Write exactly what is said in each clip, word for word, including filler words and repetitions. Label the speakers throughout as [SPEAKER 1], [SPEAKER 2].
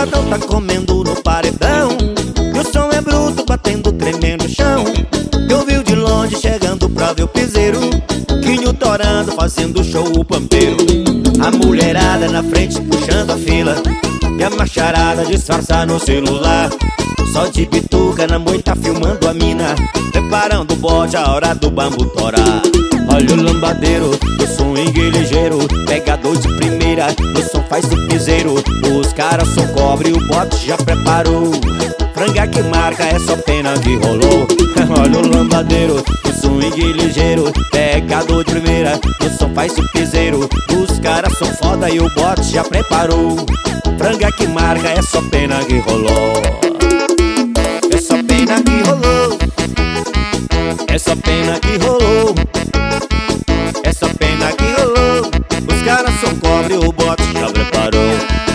[SPEAKER 1] lambadão tá comendo no paredão, e o som é bruto, batendo, tremendo o chão. Eu vi de longe chegando pra ver o piseiro, Quinho torando, fazendo show o pampeiro. A mulherada na frente puxando a fila, e a macharada disfarça no celular. Só de bituca na moita filmando a mina, preparando o bote a hora do bambu torar. Olha o lambadeiro, do swing ligeiro, pegador de primeira, o som faz o piseiro. Os caras só cobre, o bote já preparou. Franga que marca, é só pena que rolou. Olha o lambadeiro, do swing ligeiro, pegador de primeira, o som faz o piseiro. Os caras são foda e o bote já preparou. Franga que marca, é só pena que rolou. É só pena que rolou. É só pena que rolou. É só pena que rolou. Os caras só cobre, o bote já preparou.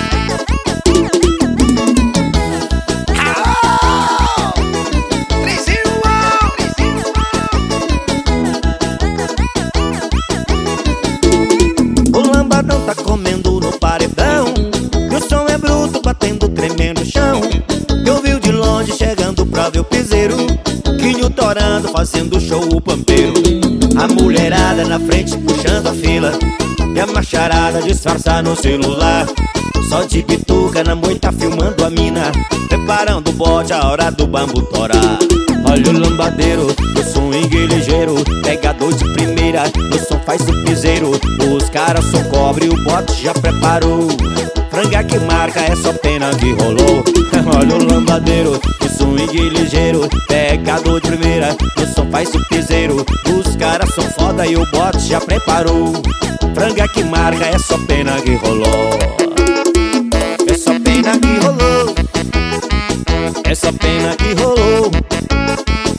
[SPEAKER 1] O lambadão tá comendo no paredão, e o som é bruto, batendo, tremendo o chão. Eu vi de longe chegando pra ver o piseiro, Quinho torando, fazendo show o pampeiro. A mulherada na frente puxando a fila, e a macharada disfarça no celular. Só de bituca na moita filmando a mina, preparando o bote a hora do bambu torar. Olha o lambadeiro, do swing ligeiro, pegador de primeira, o som faz o piseiro. Os caras só cobre, o bote já preparou. Franga que marca, é só pena que rolou. Olha o lambadeiro, do swing ligeiro, pegador de primeira, o som faz o piseiro. Os caras são foda e o bote já preparou. Franga que marca, é só pena que rolou. É só pena que rolou. É só pena que rolou.